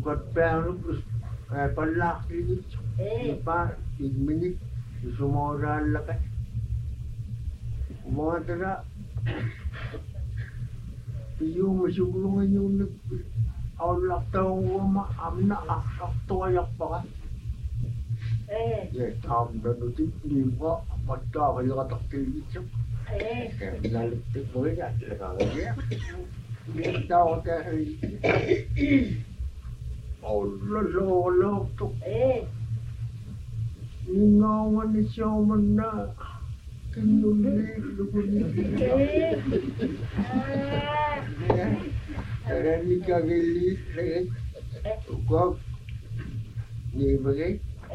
Lukat perlu palak ini. Pak, ini semua orang lakat. Mau tera, you masuk rumah you Allah tahu rumah amna akak tua yak pak. Ya, tam dan itu lima pada kali kata kiri cep. Lalu tu boleh tak lekang dia. Dia tahu tak hari. Allah tu. Ningawan ni siya mana. Kinulik lukulik. Ada ni kagelit lagi. Kau ni bagai.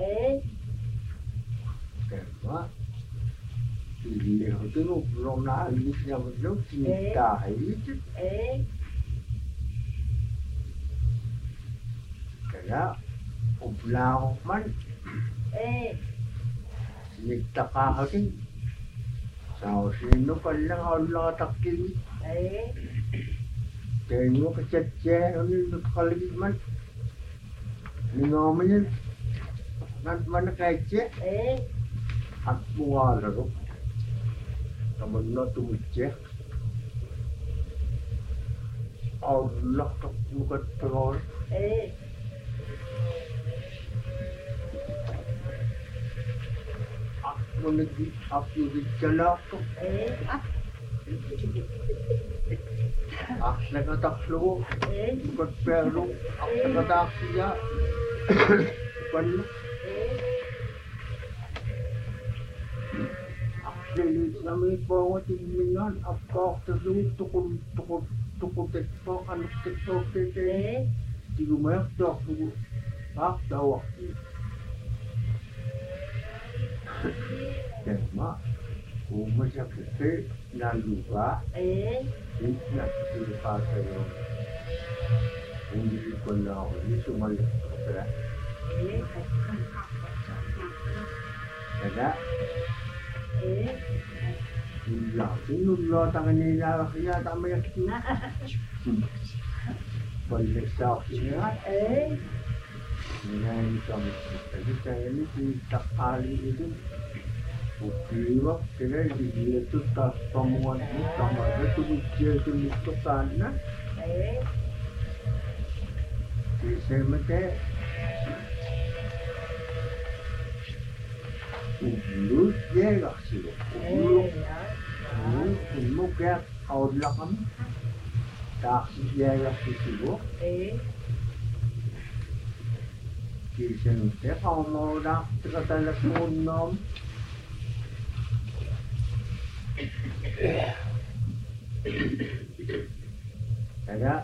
Kenapa? Ini itu nu belum nari yang belum cinta itu. Karena oblang man. Nikta kahakin. Sao sino palang Allah takin. Tengo kecece ini kali man. Ningomen mana kece? At buah lalu. Namun nak tu cek. Allah tak bukan teror. Aku lagi aku di jalak tu. Aku nak tak slow. Bukan perlu. Aku nak tak sia. Bukan. Jadi kami bawa tinggian apa terus tukul tekpo kan tekpo tete di rumah tok bu tak tahu tema rumah sakit dan juga ini nak dipakai untuk kalau ini semua ada ada Nula tangan ni dah kaya tak banyak kita. Boleh sah siapa? Ini kami tadi saya ni tak ahli itu. Bukti waktu dia tu tak pemuan ni sama ada tu dia tu itu sana. Saya macam Ulu dia lah sih. Ulu kayak awal kan, tak dia lah sih. Kisah ni kalau mau dah terkata telefon nom. Ada.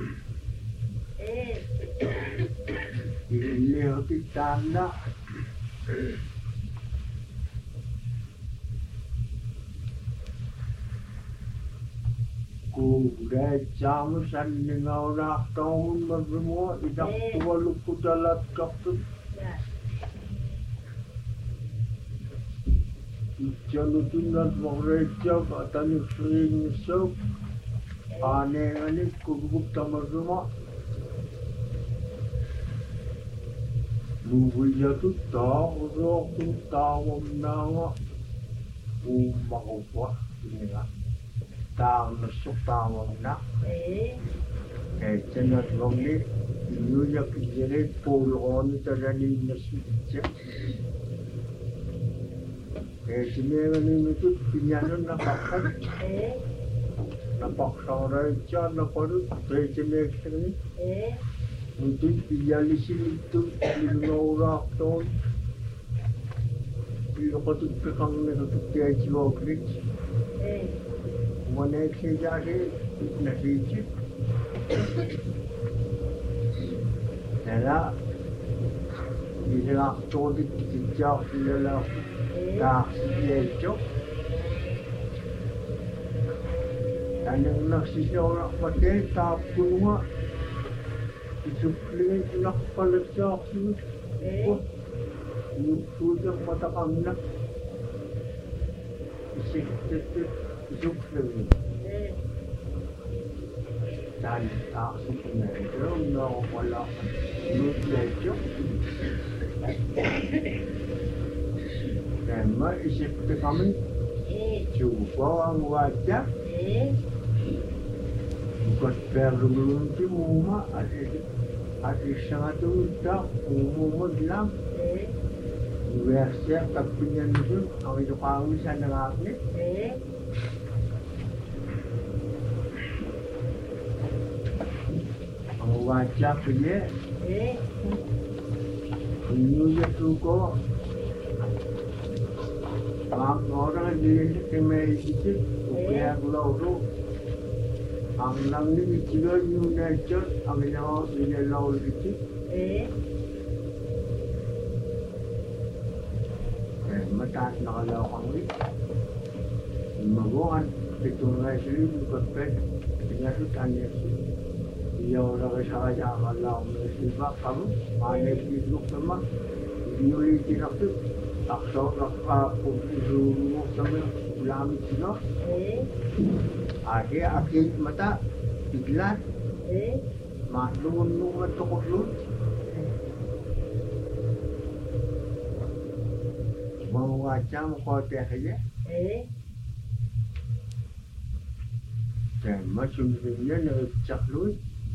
Ini hati tanda. Kuda jamu sandingan orang tahun bersemua tidak tua luku jalan kapten. Jalan tunas mereka katanya sering sok aneh kubuk tamu semua. Luwija tu tahu nama mau apa ini lah. Tahu nasuk tahu nak. Jangan lagi ini yang jadi polon terjadi nasuk je. Sebenarnya ini tu pinjaman nampak orang jangan nampak tu sebenarnya ni. Untuk pinjam sini tu lima orang tu. Bila kau tu pegang ni tu dia jiwa klik. Mana kerja ni nak kerja. Jadi, bila tu kerja bila dah kerja. Dan yang nak sisa orang pakai tak pun Supli nak palesah tu, sudah mata kami nak sikit supli. dan aksipnya itu no wala nulejo dan isip kami coba ang wajah bukan perlu muma ada sangat udah umum bilang biasa tapi yang itu ang itu kami sana ngakni wajah punya, ini juga orang di sini itu punya pulau tu, ang ni juga United, ang ini laut itu, mata nak laut kami, maguan itu ngai sini bukan pet, tinggal tu tanya Yo la saya kalau mesti kamu mana hidup sama dia tidak tu akso aku itu sama ulang itu ada akhir mata iklan maklum nunggu toklut mau macam kau tehnya dan macam ni nak caklut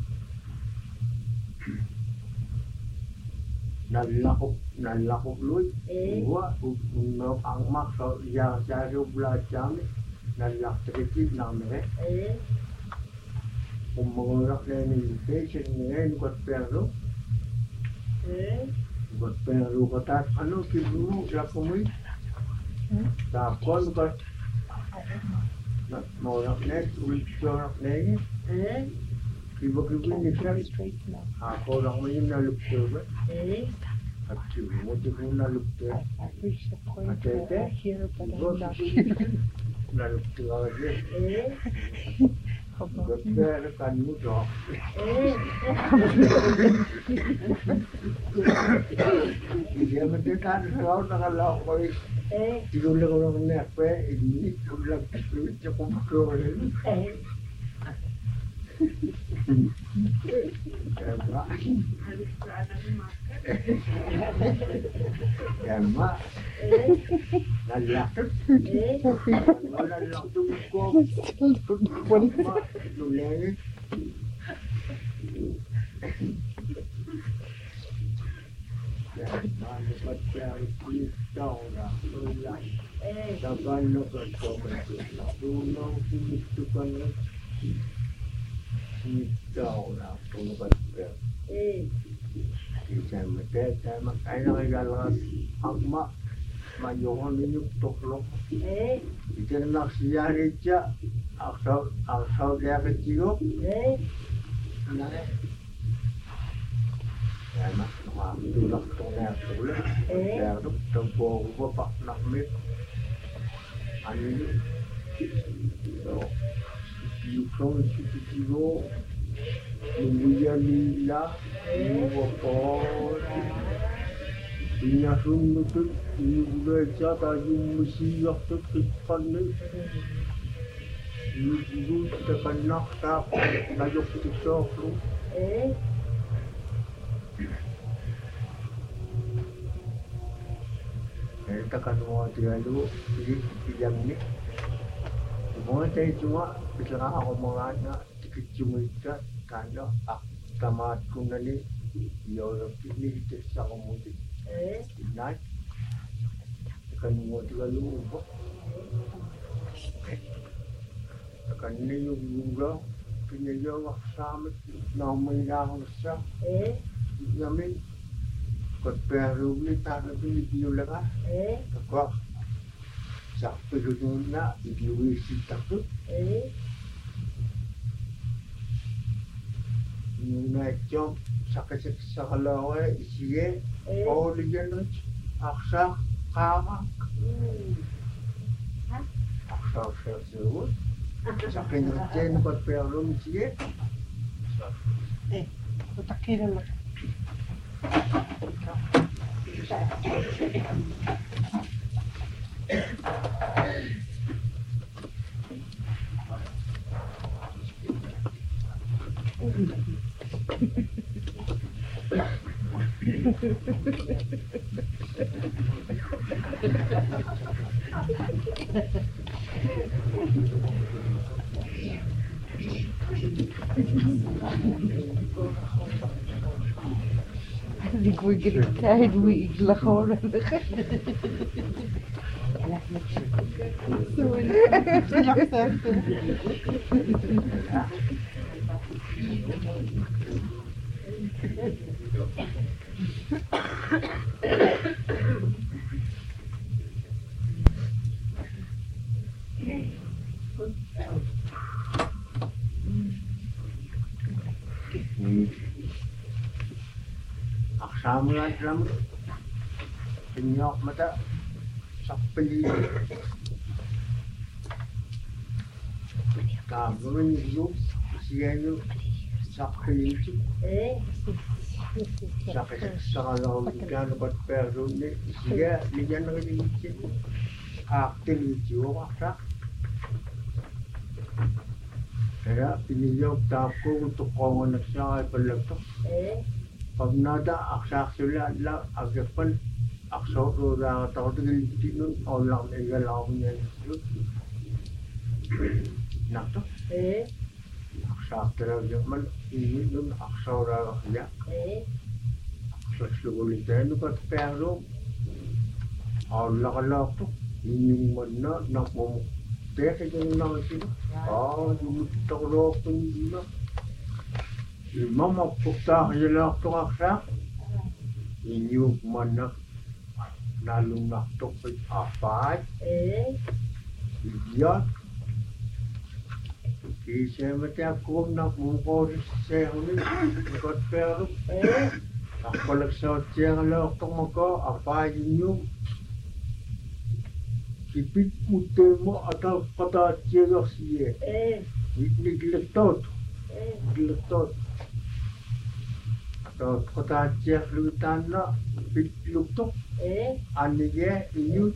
nalakop lui gua no ang mak so ya saya belajar nalak sedikit namanya umur ni patient ni buat perlu kata anu kibu lakumui takon buat mau nak net ulur ni kibu ni kan aku orang ni naluk tu Active, what do you look there? I wish the point were here, but I'm not here. Kan mudah. Dia mendekat kalau nak kau tidur lagi orang ni apa ini pulang cukup kau ni. Mak, nalak tu, nalak tu kau, nulai. Mana macam kita orang nulai, jangan nak kau berdoa, tolong itu kan. Kita orang tolong berdoa. Saya mesti saya makai nak jalan agama majuan ini tolong. Kita nak siar aja, asal dia kecil. Nah, saya nak tolak tolak tolak. Saya tu tempoh buat nak mit. Ani, so, you kilo. Kemudian dia buat Inyasun itu udah jatuh mesti waktu depan ni. Ibu kita nak tak najok kita tu. Kita kan mau terlalu jam ni. Semua saya cuma bicara omongan kecil mereka karena tamat kunani Europe ini tidak mungkin. Naik akan mau terlalu ubah. Akan ini juga penyelenggaraan sama nama yang sah. Kami berperu ni tak ada video lagi. Kau siapa yang nak video isi takut? Naik jom sakit sakalawa isi oh lian aksa kama aksa sesuatu sakit ngerjain buat pelum isi tak kira lah. Ik word getijden hoe ik lag gewoon. Zo in Aksamulan lang pinyok mata sapi kabun yuk sienu sapi itu sapi kalau kan buat perlu ni dia jangan lagi bikin aktif itu apa kaya pinyok tapo untuk kawan saya pelak pag nada aksak sila la agapan akso ra taw tigil tinun online egalaw niya nakto aksak talaga man inun akso ra ya sexuality pat pero ala to inyong man na mo teke yung nang sino yung tawlo to na Mama pukta hilak to aksa inyuk mana nalungak to apa idiot kisah macam aku nak mungkor sehuni kot peru aku laksau tiang lok to maka apa inyuk kipit mutemo atau kata tiang sie ini geletot kota cek lutan na pitluktok anige inyut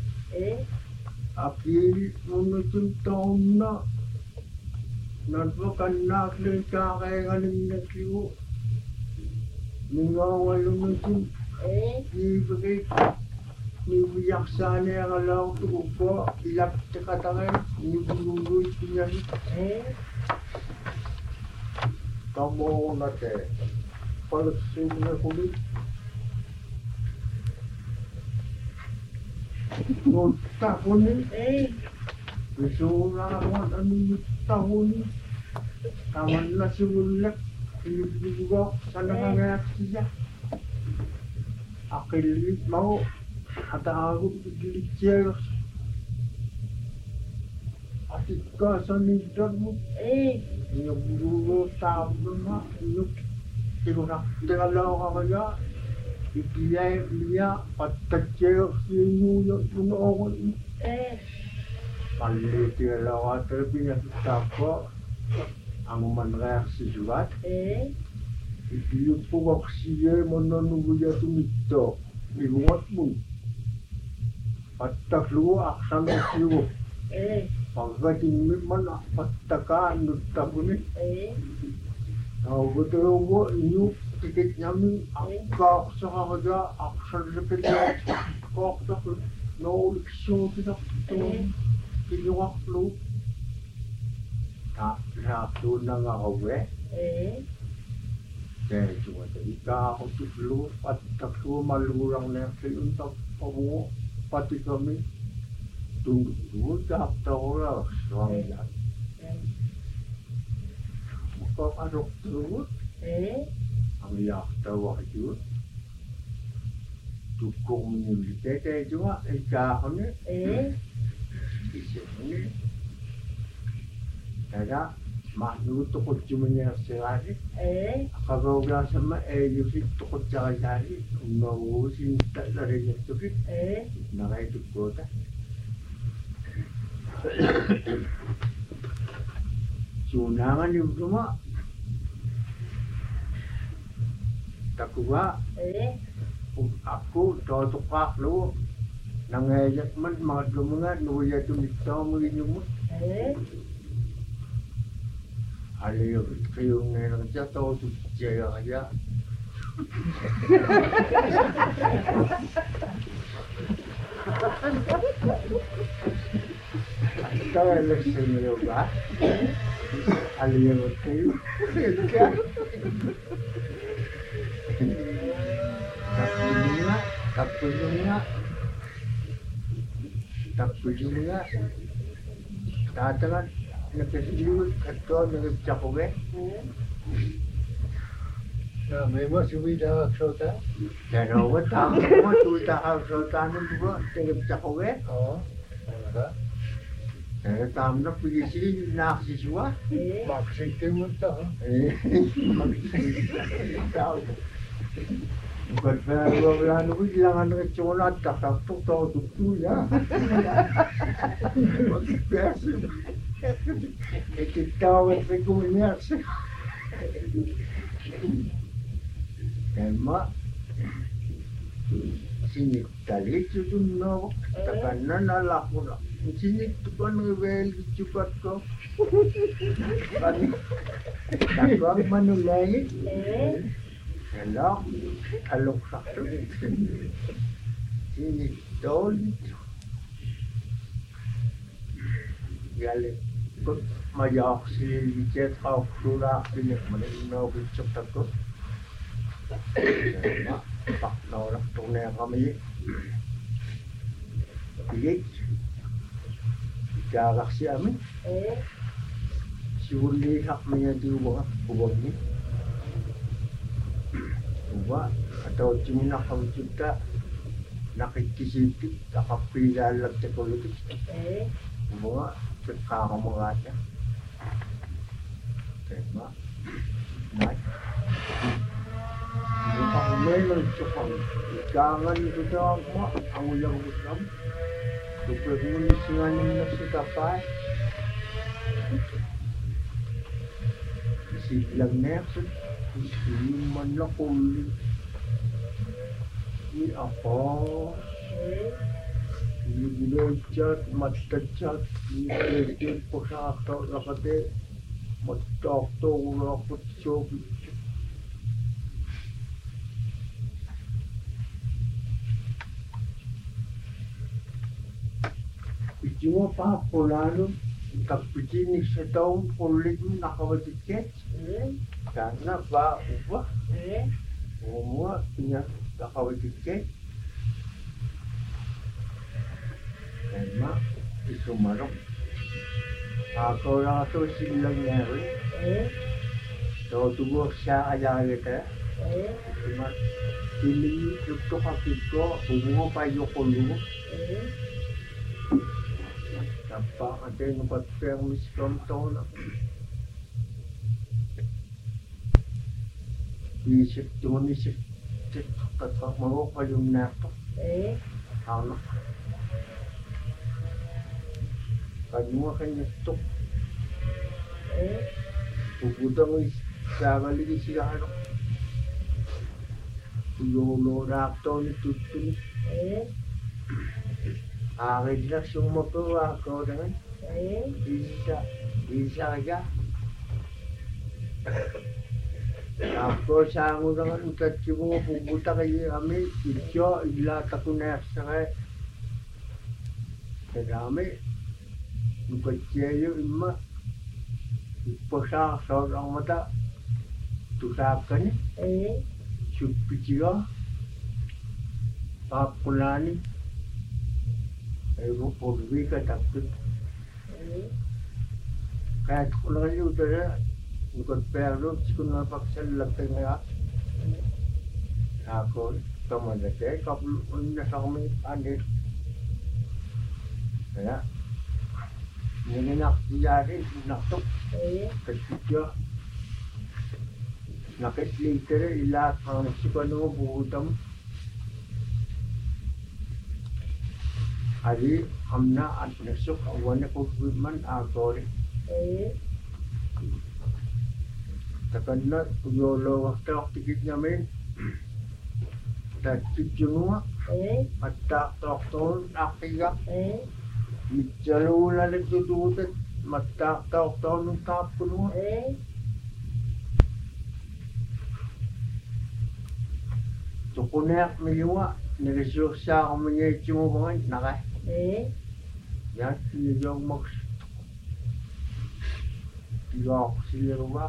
apil munutun taon na nadwakan na klika kaya galing nagkiwo ningawalong nutun ibigay nibiyak sana ang alaw tuko ilap tikatangay nibululoy pinyan kamu nate paling sini kulit, tahun ini, besoknya orang ini tahun ini, kawan nasi bulat, ini juga sana nggak sih akil mau kata aku dilicir, atika sana itu, yang dulu tahun mana, Tinggal kalau kaya ikiya niya patatyo sinu yung orang palit kalau ada punya siapa ang manreaksi juga itu pokoknya menunggu ya tumito ibuatmu patak lu aksan siu pagdating mana patakan nutapuni betul gua ini titik nyami agak sengaja aksan seperti kok tak no show tidak tuh ini waktu tak satu nang awe jadi cuma ketika aku dulu patak lu malurang nasi untuk kamu pati kami tunggu tak tahu lah soalnya kok aduk terus ang liyak tawa itu dukung militer juga ikahnya ini ada makhluk tukut cumanya sehari kalau biasa mah yusik tukut jari mau sih tak dari itu nak itu kota sunangan itu cuma takuha aku totok lu nangayat man mga dumunga nuya tumitaw mo inyong mo Ali kayong nang jatuh tu jaya aja. Tahu election yoga. Ali yang kayu. Tak punya. Datang nagkasiluwag ato nagchakoge. Na memang sudah sota. Pero tama mo sudah sota nung buo nagchakoge. Oh, ada. Pero tama na pagisi nakasiswa. Maksudnya muntah. Bukan pero wala nung ilangan ng tsona takak to ya. Magpesi. Ititawag sa kunyas. Tema sinitalit yun no. Takanan na ko na. Sinitukan ng well chupat ko. Takak manulay. Hello, alok sakto. Sinitol. Galing. Mayak si Jet Hawk Sura pinik manino bincok tako. Pak nolak tunai kami. Pilik. Jarak si amin. Suli hak menyatu buang ni. Buat atau cina kau juga nakikisipit nakapilalag sa politik. Buat Kakamanganya. Tema. Naik. Ang meron cupang ikangan ito daw mo ang ulang usam. Tupunin singanin na si kapay. Isiglang nexo. Isiman na kuli. Ni ako. Gilejat, matachat, gilejat po sa ato nakate, matakto rakot sobi. Ijimo pa polano, kapijinig sa taong pulit mo nakawatiket. Kana ba uba? Umwa, pinya nakawatiket. Tema isumarok. Ako lang ito silang meron. So tubuh siya aja kita. Cuma ini untuk kapiko bungo pa yokolu. Apa ada yang buat yang miskom tahu nak. Isip cuma isip tak mau payung nak. Anak. Kanyuma kanya tok. Puputa mo sagali siya ano. Lolo rakto ni tutun. Akin lang sumapawa ko dengan. Isa ka. Tapos sa mo dengan utat mo puputa kayo kami ityo ilata ko na sa kay. Kami Nukatyayo ima Iposa seorang mata Tusakan Supichiga Papulani Ego Purvi ka takut Kaya tukulang kayo utara Nukat perlo Sikun nga paksal Lagtay nga Ako Kamadate Kapulun na sa kami Anit Kaya Ini nak dijari naktok kecil nakit liter ilat ang sikano buutam hari hamna at nasuk awan ko man agore takanna yolo waktu tikit namin takit junga at takton akiga Jalula nagdududat, magtaktaw-taw ng tapo naman. Tukunek miliwa, nagresursa ako mga itsumubangan, naka. Yan, yung mag... Tiga ako sila ba?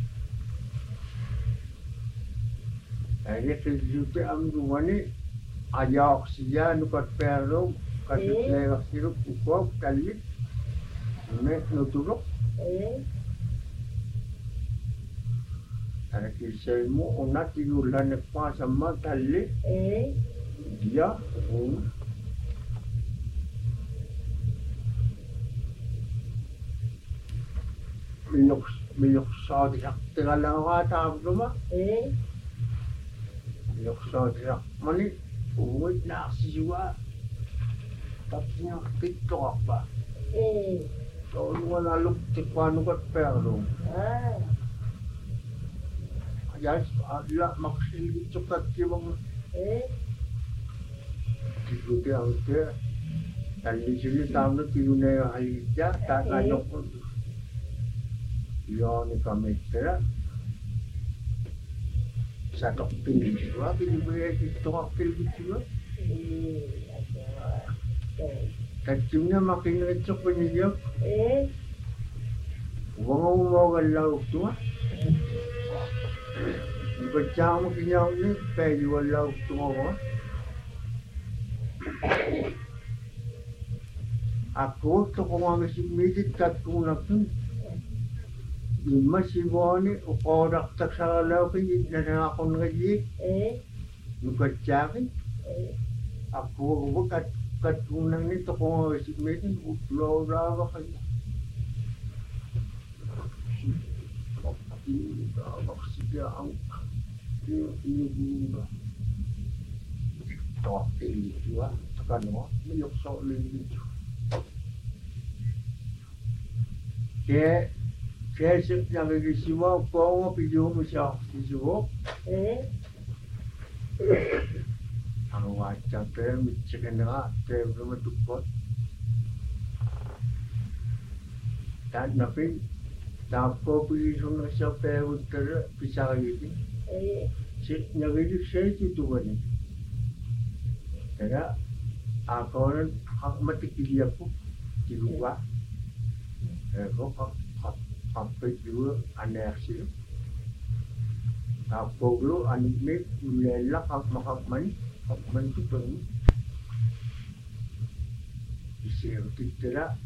Ay, kasi ang duwani, ayaw ako siya, nukat pero, kasi sila sila ukop, kalit, nutulok. Karena kisah mu una tiulan pa sama tali. Dia. Miyok sa diak tingala ka tab duma. Miyok sa diak mani uwit na siwa. Tapnya TikTok ba. So wala luk tikwano kat pero. Yes, la maksil cepat kibang dibuti auto dan di sini tamu tiune halija tak kayok yo ni kami tera satu pilih dua pilih itu pilih dua kacungnya makin recok punya uang mau galau tuh Baca mo kinyaw ni pwede wala tumawa. Ako to kung ang simidit kat kung natin. Ima si Bonnie o korak tak sa alaw kaya na ako ngayon. Nukat siyakin. Ako kat kung nang nito kung ang simidit utlaw rawa kaya. Maksudnya ang ini TikTok itu tekan mo miyok so lagi ke sip yang lagi siwa ko video mo siya siwo ang wajah pe michigan na te belum tukot dan napi Dapat pergi sana siapa utara pisah lagi. Nyari saya itu kan. Karena aku hak mati dia pun di luar. Aku hak juga aneh sih. Aku dulu aneh mulailah hak man tu pun. Isi tidak.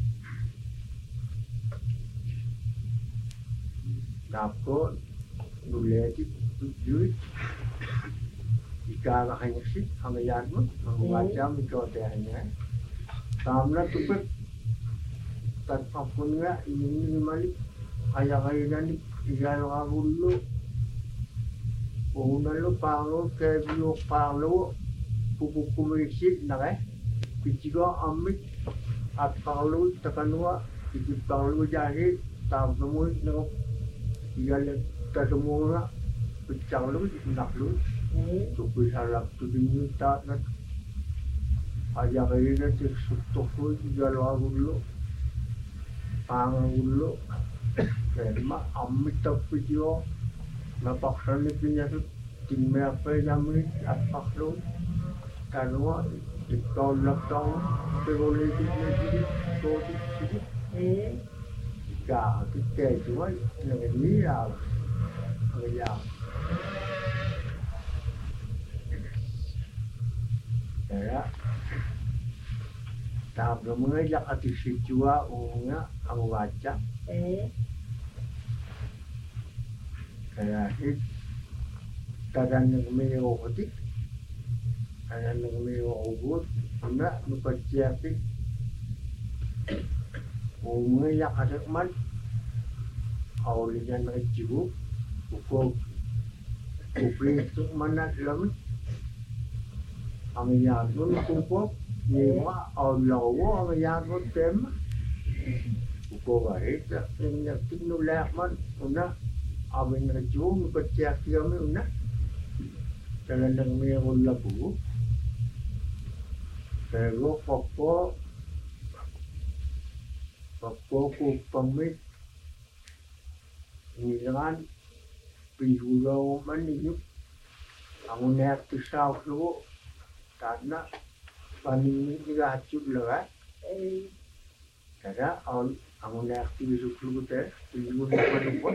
Dapat nuleti tujuh jika hanya sih hanya mo macam itu adanya tamna tuh tanpa punya ini malik kayak nanti ikan agulu lo palo kebio palo kuku kumisik naga pichigo amit at palo takanwa itu palo jadi tamu no Iyalah semua pecah lu, nak lu, tu salah tu diminta nak ajar ini nanti sutuk lu, jalan dulu, pangang dulu, kerana amit tapi dia nampak sana punya tu tinggal apa namanya apa lu, kerana kalau nak tahu boleh jadi jadi cả cái kề chúa là người nghĩ là người giàu đấy á tao rồi mới dắt ở thị sự chúa uống á ông baca kayak itu kadang yang mewah kadang yang mewah ubud enggak lupa siapin Umumnya yang ada man, awalnya nak jibu, ukur itu mana dalam, angin pun kumpul, nyewa awal angin pun tem, ukur baik, yang tinggal man, una, awalnya jibu, bercak kami una, jalan yang mewah labu, kalau pokok Pokok pamit nilan pihulau maninyuk Angunek tu sao lu karena paning juga hacut lah. Karena angunek tu lu teh, lu ni mana buat?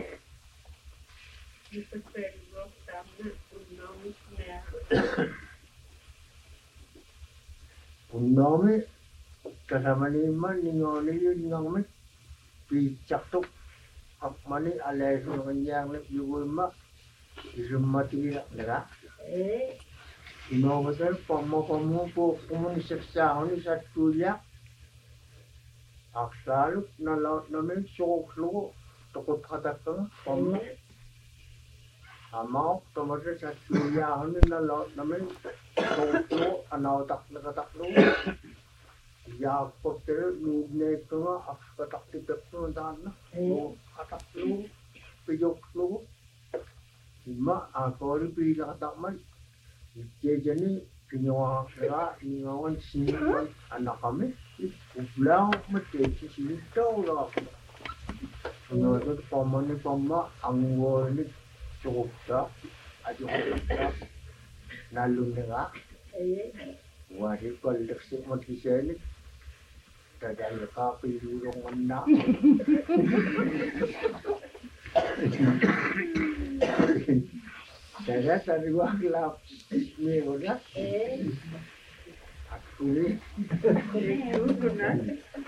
Punami kasama ni man ningon ni ningon mi picak tu mani alai ningon yang ni juga mak isumati nak. Ino betul pamu po kumun seksa ni satu ya. Aksalu nalaut namin sok lu takut kata kan pamu. Amau tomatnya satu ya ni nalaut namin sok lu anau tak lu. Ya potel lu ne tu ak tak tidak tu dan lu katak lu pijok lu. Cuma aku ni pilih katak man. Jadi pinyawa kira pinyawan sini anak kami pulang mesti sini tahu lah. Menurut paman ni paman anggol ni cukup dah, aja kita nalun dengar. Wajib balik semua di sini. Tak ada kapi durung mana. Saya tadi gua gelap ni udah. Aku ni. Itu kan.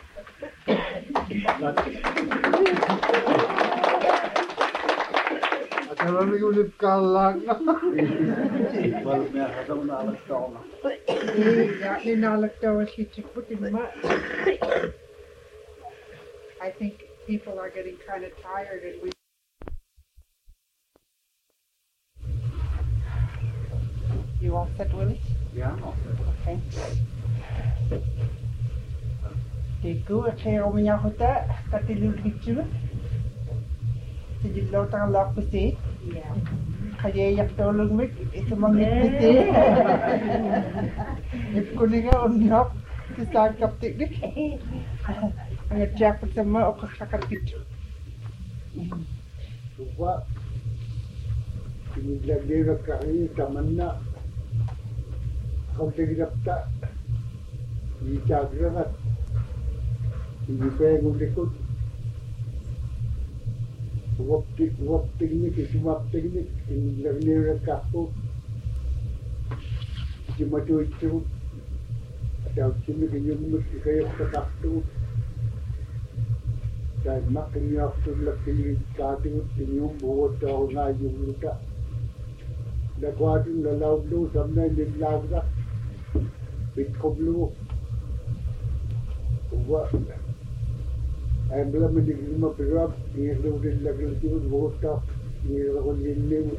Kalau ni ulit kalak. Balnya ada nak tahu. Ya, ni nak tahu si ceput ini mak. I think people are getting kind of tired and we. You all set, Willie? Ya. Okay. Tiku, saya omnya kota, katilu kecil. Sejak tang lak pesi. Ya. Kaya yak tolong mek itu mangit pesi. Ikuninga onok kisah kaptik ni. Ngecek bersama okak sakit kecil. Coba ini lagi kali tamanna. Kau tidak tak dijaga kan? Ini pengen ikut. Wap teknik, semua teknik ini lagi kaku. Cuma itu ada cuma kenyumus kayak terkatu. Dan makin waktu lagi kadu kenyum buat tahu ngajung luka. Dah kuatin dah laut lu sampai di laut dah. Bitkom lu, buat, belum menerima berap, ni lu dah lagi tu botak, ni orang ini.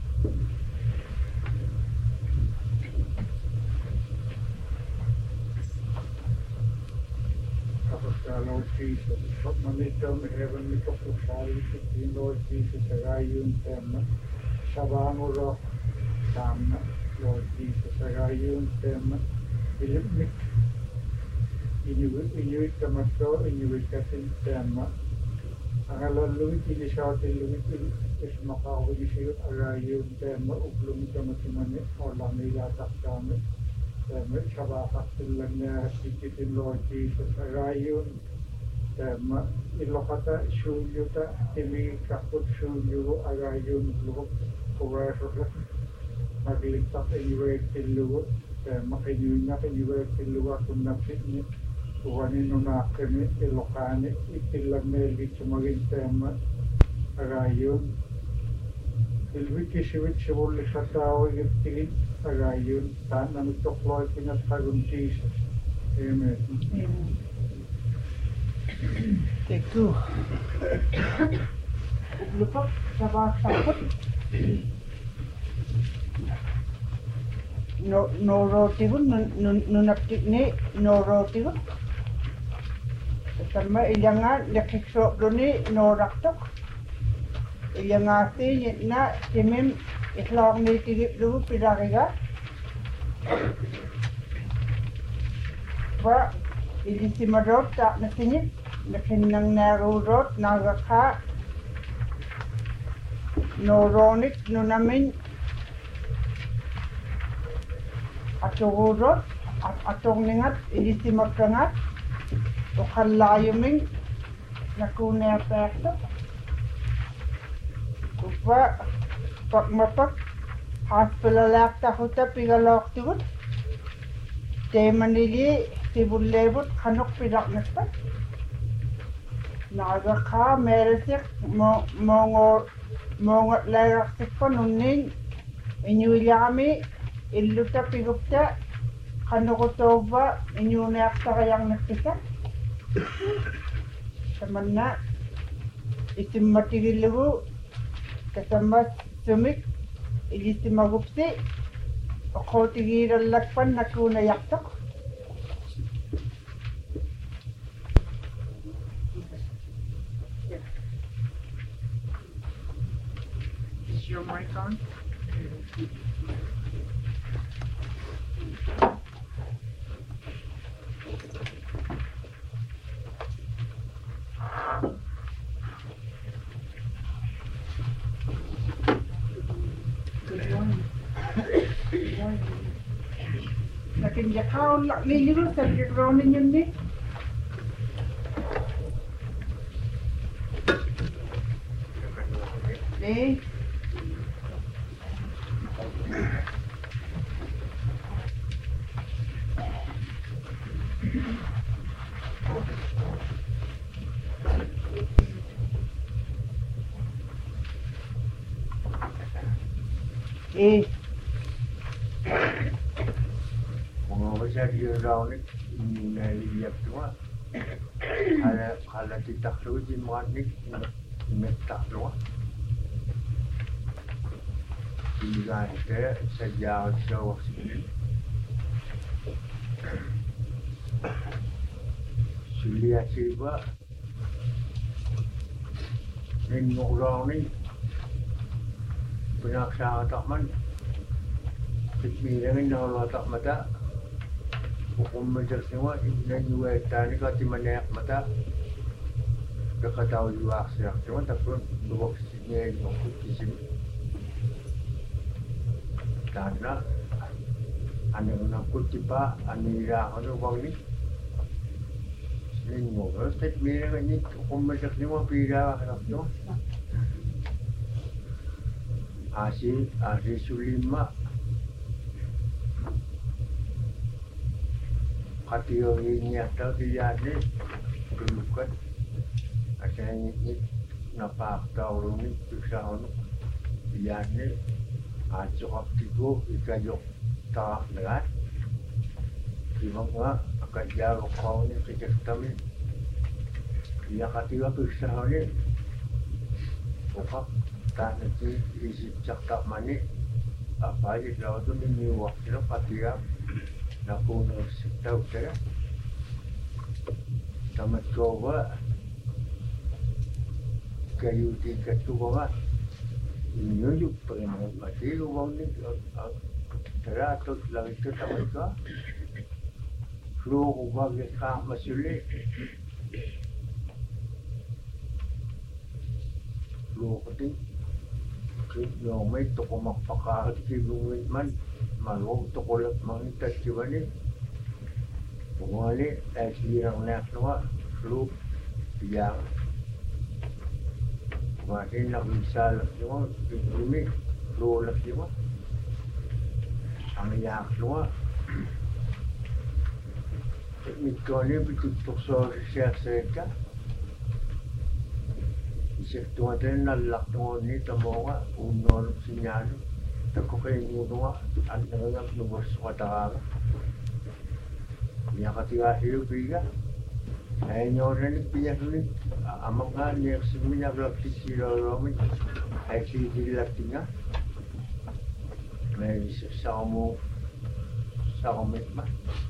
Apa kalau Jesus, menita mereka mereka percaya kepada Jesus segayun tema, sabang orang sama, Lord Jesus segayun tema. Ilimik inuit kamasko inuit kasin tema angalan lumit ini syautin lumit ismakaw isiyut agayun tema ublum kamasimane orang nila kami tema syabafak tulangnya sikitin Lord Jesus agayun tema ilokata syulyuta timi kaput syulyu agayun lukuk kuwasok maglitak inuit tiluut makayunya kayuwa tiluwa kunapit ni kuwanin nunakani ilokani itilag na ilgit sumagin tema agayon ilwit kisiwit siwuli sa tao igiptigit agayon taan na mitokloy pinatagun Jesus. Amen. Tiku. Lupa, sabah sakot. No roti pun nunaptik ni no roti pun. Sama ilangan yakikso doni no raktok. Ilangati na timim itlog ni tigip dulu pidariga. Ba ili simadot tak nasinit nakinang narurot nagaka no ronit no namin atsururut aturningat ilisimakkangat uqallayuming nakuneapeaqtu uppa pakmapak hospitalalaaqtahuta pigaloortugut teemanili tibulleevut qanuq pilaqnaqpat naagaqa meerasiq moongatlairartikpa nunniin iñuiliaqami illuta pigupta qanuqutuuvva iñuuniaqtaqajarniqqisa tamanna isimmatigillugu kasammas sumik ilisimagupsi oqutigiirallakpan nakuunayartoq Is your mic on? lakin yaqaun laqliligu salgiqrooninñunni nee Mga sa raw ni naliyap tuwa. Kala titaklo di mga ni taklo. Sila kaya sadya sa wasin. Sila siba. Ning raw ni pinaksatak man. Bilangan na watak mata. Kung majak semua, nangyuwa tani ka timanayak mata. Kakataw yuwak siya. Semua tapos luwak siya yung kukisim. Karena ano na kutipa, anira ano bang ni? Sinin mo. Kahit bilangan ni kung majak semua pira harap no. Asi sulima. Kategorinya atau tidak ni kelukan asalnya ni napak tahu ni susah orang tidak ni acok tigo ikajok tak nerat dimana akan jauh kau ni kerja kami dia katiwa susah ni bukan tak nanti isi cakap mani apa aja kalau tu ni waktu tu katiwa nakuno tahu saya tamat coba kayu tiga tu bawa ini juga pernah mati uang ni teratur lagi tu tamat ka flu ubah lekah masuli flu penting yang mai toko makpakah kibungit man malu toko lek mangitat kibani Pumali, sirang nak semua flu yang masih nak bisa semua ini flu lagi semua ang yang semua mikoni betul-betul sehat-sehat Sektuan nalak tuan ni tamonga unol sinyal tako kay nuno ang nangang nubos kataga niya katiga hiyo biga ay nyonya ni piya ni amang nga niya siminya glapti silo romi ay silatinya may sa mo ma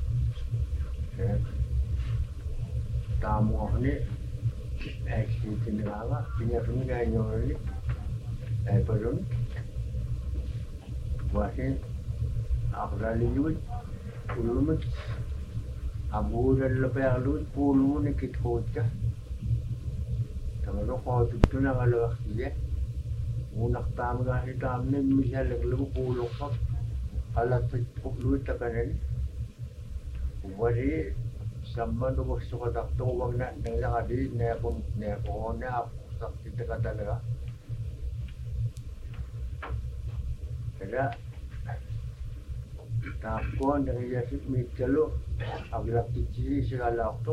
tamo ni actually tiniraga pinyakunga nyori ay padon wahin akraliwit ulumit abudan lapayalut pulu ni kitkota tamalo ko tudto na kalawak siya unak tama nga hitam ni misal naglupo pulok pa alat sa puluit ta kanan Wari sama tu suka tak tahu bang nak dengar adi ne pun apa tak kita kata lega. Ada tak pun dari jasik mikalo agak kecil segala waktu.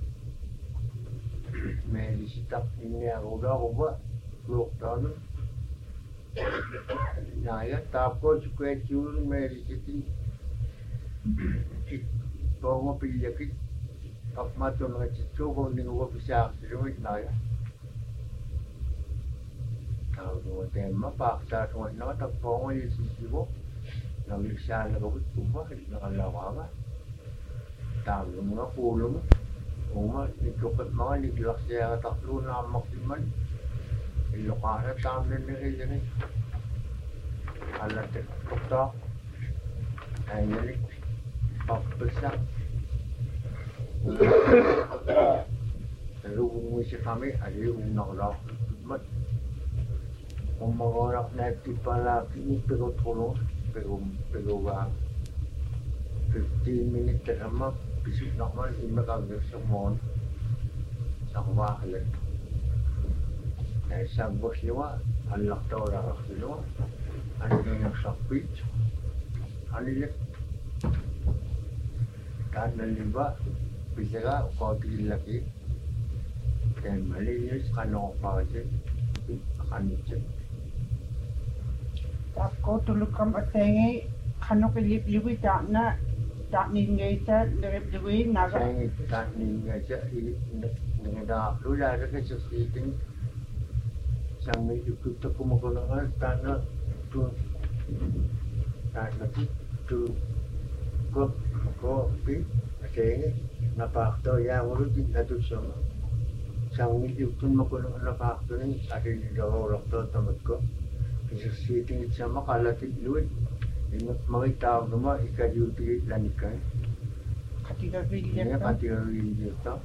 Medisitak ini aku dah ubah lockdown. Nah ya tak pun suka curi medisiti. Bawa pilih lagi, tak macam nak cicok pun ni gua bisa serumit naya. Kalau tu tema paksa semua nama tak bawa ni sisi gua, nak bisa nak gua cuba nak lawan. Tahu mana puluh, rumah itu kat mana ni jelas saya tak perlu nak maksimal. Lokasi tahu ni ni. Alat doktor, ini besar. Lalu mesti kami ada nak mat. Orang nak dipala ini perlu tolong, perlu 15 minit sama bisik normal ini agak semua sama hal. Saya bos lewat, Allah tahu orang lewat. Ada yang sakit, ada yang kan limba bisa kau tinggi lagi dan Malaysia kan apa aja akan cek. Tako tulu kam atengi kano kelip liwi tak na tak ningaita derep liwi naga. Saya tak ningaita ini dah lu dah ada kesulitan. Sampai ikut tak kumukulan tanah tu tu kopi saya nampak tu yang urut itu semua. Sang itu makan nampak tu ni ada di dalam doktor tamat ko. Kesulitan sama kalau tidur ini mereka rumah ikat di lanikan. Ketika pilih Ini ketika pilih tu.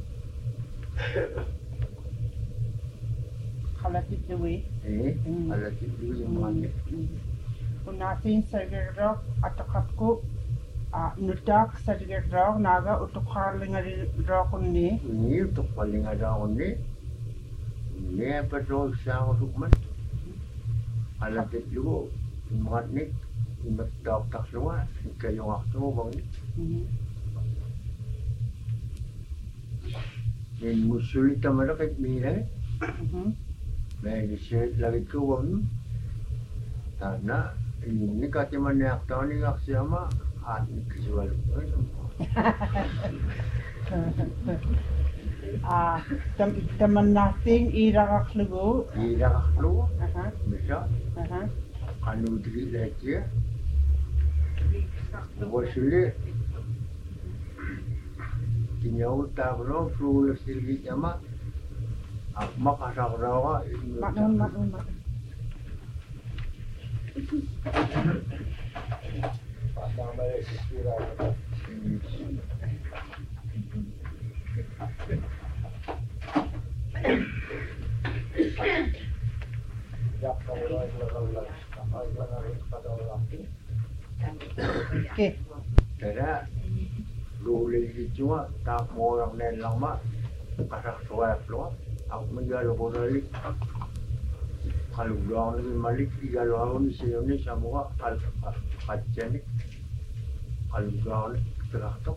kalau liwi. Kalau tidur yang mana? Unatin sergerok atau kapku nutak sergerok naga untuk harlingan rok ni. Ini untuk paling ada ni. Ini apa tu sang rukman? Kalau tidur mat ni, imat tak semua. Kaya waktu bang ni. Yang musuh itu mereka ni. Medicine lagi ke bang. Karena ini kata mana aktor ni aksiama hati kejual. Teman nating ira kaklugo. Ira kaklugo. Bisa. Anu diri lagi. Wasuli. Kinyau tabro flu silgi jama. Mak asal rawa. Maknun. Pasang balik istirahat. Okay. Karena boleh cuma tak mau orang lain lama pasang suara keluar. Aku menjual boleh. Kalau orang ni malik tiga orang ni sini semua kaca ni. Kalau orang ni teratok.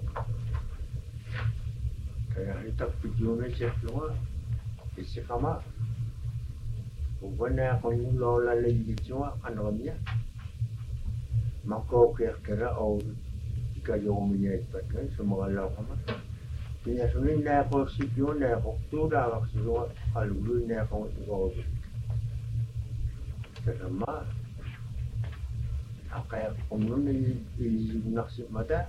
Kaya kita video ni siap semua. Isi kama. Bukannya aku ni lola lagi cuma anomia. Maka kira-kira jika yang menyebut kan semua lalu kama. Punya sini ni aku siapa ni aku tu dah aku semua kalau dulu ni aku tu. Sama kayak umum di nasib mata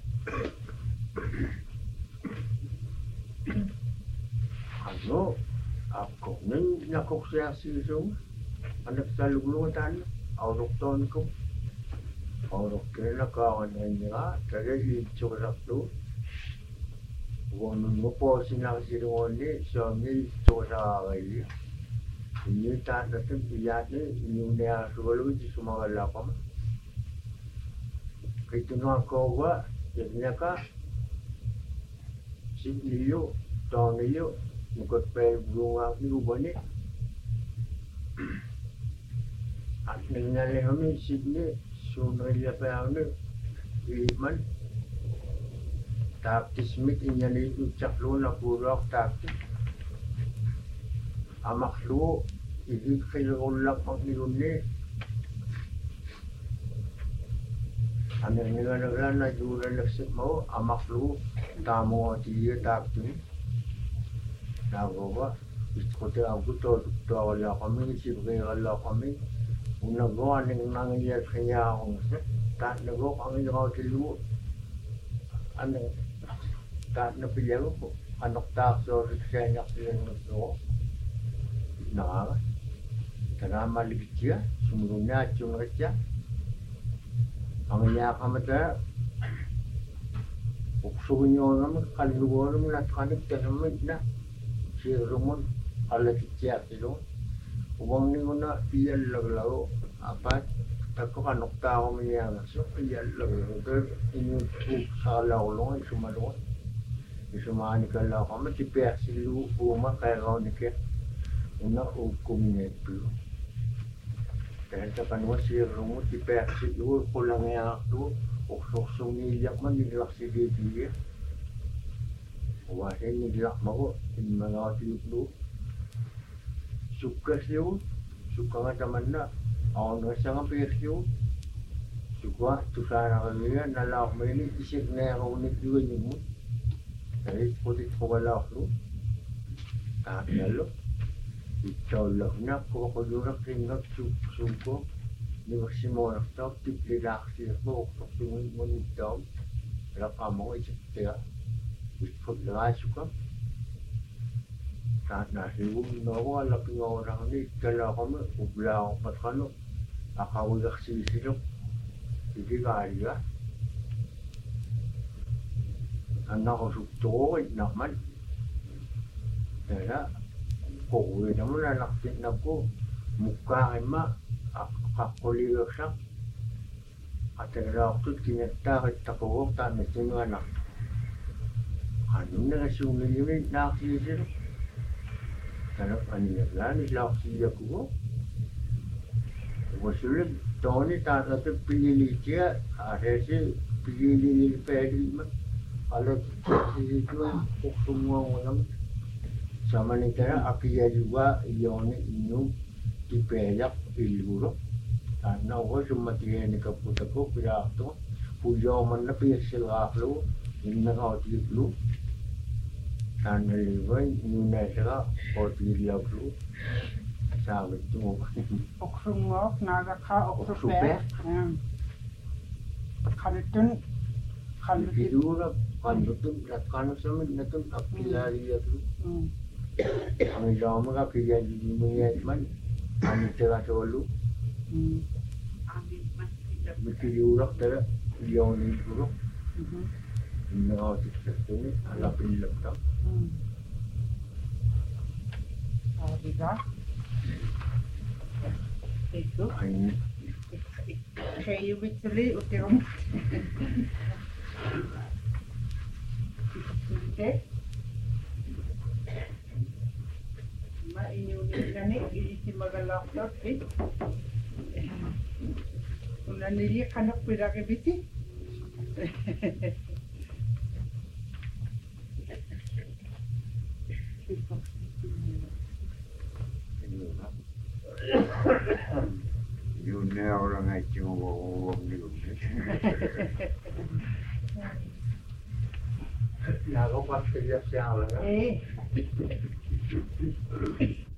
ano ako nang nakoksia siso anak sa luglutan aurok ton ko aurok kena kawan niya kaya ito rakto wonon mo po sinasironi so ni ito sa kaya ini tak ada tempat ni, ini udah sebelum itu semua lakukan. Itu nak kau buat, jadinya kah Sigliyo, Toniyo, Mukot pe bunga ni ubani. At nangyali kami sigli, sunaya pa kami, iman. Tapos mit inyali ucaklo na purok tapos. Amaklo, hindi kilulak ang iluni. Ano nga na dura nagsip mo, amaklo, tamo ang tiyo tapos. Nagawa, iskote ako to wala kami, sibigay kami. Kung nagawa ng nangyayat kanya akong tat nagawa kami nakatilu. Ano, tat na pilyaw ko. Anok takso, riksenyak sila ng gusto. Nakaka. Karama ligit siya, sumunod na at yung siya. Ang iya ka mata, uksuhin nyo naman, kaluwa naman at kanagtanamit na. Si Rumon, alakit siya silo. Uwang ni ko na iyal laglaw, apat, tako kanokta ako mayanga. So, iyal laglaw. Pero, inyong sa lawlong, isumalong. Isumahan ni kalaw ka, matipiyak si Luma, kaya ka ni Kek. Una, kuminet po. Dahil sa kanwa si Rumon, tipiyak si Luma, kulang nga ako. Uksok nilyak man, nilak si Didi. Wahin nilak mo ko, mga tiliplo. Suka siyo, suka nga naman na. Ako nga siya nga piyas siyo. Suka, tusara kami nga, nalak mo yun, isip na ako ulit yun yung mo. Dahil putit ko wala ako. Kakalo. Ikaw lang na, kukudurak ringat suko. Ni Maximo naktaw, tiplilak siya mo, kusungin mo nito. Wala pa mo, isip siya. Ikot lang suka. Saat nasiwag na ako, alapin ako na kami, kala kami, ubla ako patkano, akawagak sisilok, hindi kaya. Anak ko sukto ko, naman. Kaya, kukuwi naman, nalakit na ko, mukha kay ma, kakuligak siya. At nagla ako, kinagtakit ako, tanit yung anak. Ano na kasungin yun, nakasisilok. Karena paniagaan ilak siya ko. Wasulit Tony tata tu pilih dia, akhirnya pilih pedi mah. Kalau itu semua orang sama ni kira akhirnya juga ione inu dipelak iluru. Karena aku cuma tiga ni kaputaku kira tu pujo mana piasal aku ini nak awak dulu. Karena liwan Indonesia portilya dulu sabi tu Oksungok nagaka oksupek kanutun Figura kanutun kanu sama natun akilari dulu ang ilama ka kaya di mga man ani tera solo figura tera iyon dulu No, ni alapin lang daw. Diba? Ito. Ay, Kayo bituli, utirong. Okay. Mainyunin na ni, isi magalakot eh. Kung nanili ka na pinakibiti. Yun na orang ay tingawawawag ni nako pa siya lang. Eh.